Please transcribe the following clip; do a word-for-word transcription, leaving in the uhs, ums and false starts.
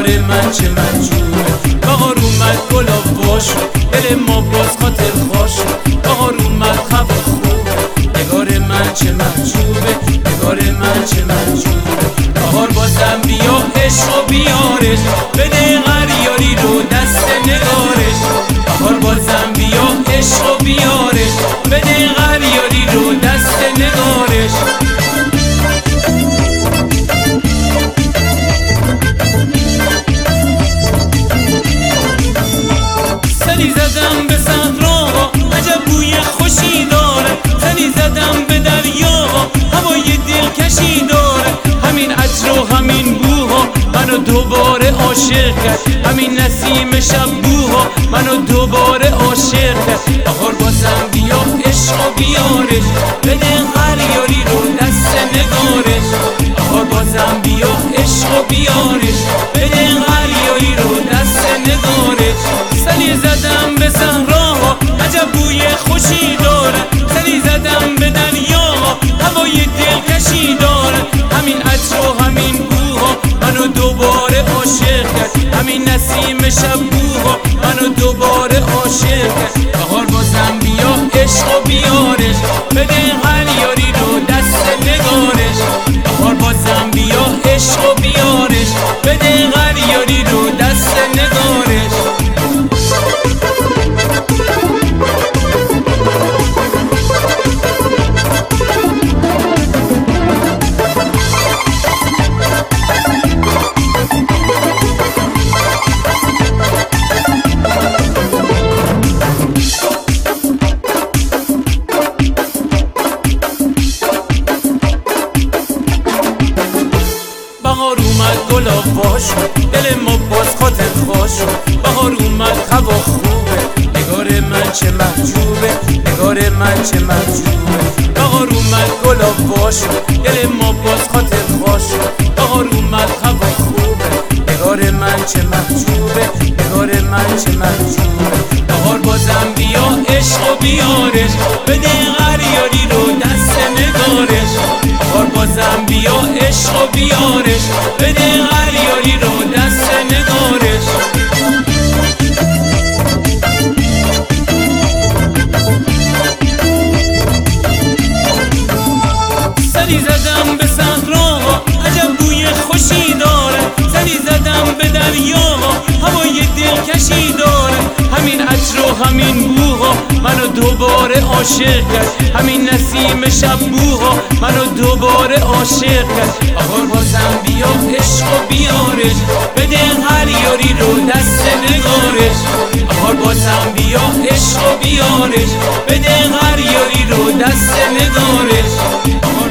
نگار من چه منجوره. بهار اومد گلاب باش دل ما باز خاطر خوش. بهار اومد هوا خوبه نگار من چه منجوره. نگار من چه منجوره. بهار بازم بیا عشق و بیارش بده غریاری رو دست نگارش. بهار بازم بیا عشق و بیارش بده غریاری رو دست نگارش. سری زدم به صحرا عجب بوی خوشی داره. سری زدم به دریا هوای دلکشی داره. همین عطر و همین بوها منو دوباره عاشق کرد. همین نسیم شب بوها منو دوباره عاشق کرد. بهار بازم بیا عشق و بیارش بده غریاری رو دست نگارش. بهار بازم بیا عشق و بیارش بده غریاری رو دست نگارش. سری زدم به صحرا عجب بوی خوشی داره. سری زدم به دریا هوای دلکشی داره. همین عطر و همین بوها منو دوباره عاشق کرد. همین نسیم شب بوها منو دوباره عاشق کرد. بهار بازم بیا عشق و بیارش بده غریاری رو دست نگارش. بهار بازم بیا عشق و بیارش بده غریاری رو دست نگارش. بهار اومد گلاب باش دل ما باز خاطر خوش. بهار اومد هوا خوبه نگار من چه محجوبه. نگار من چه محجوبه. بهار اومد گلاب باش دل ما باز خاطر خوش. بهار اومد هوا خوبه نگار من چه محجوبه. نگار من چه محجوبه. بهار بازم بیا عشق و بیارش بده غریاری رو دست نگارش. بهار بازم بیا عشق و بیارش بده غریاری رو دست نگارش. سری زدم به صحرا عجب بوی خوشی داره. سری زدم به دریا هوای دلکشی داره. همین عطر و همین بوها منو دوباره عاشق کرد. همین نسیم شب بوها منو دوباره عاشق کرد. بهار بازم بیا عشق و بیارش بده غریاری رو دست نگارش. بهار بازم بیا عشق و بیارش بده غریاری رو دست نگارش.